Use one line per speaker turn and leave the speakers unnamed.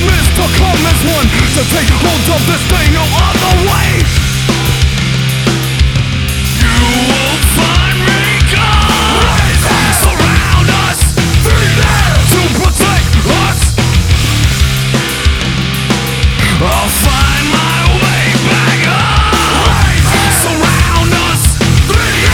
promise to come as one, to take hold of this thing, no other way.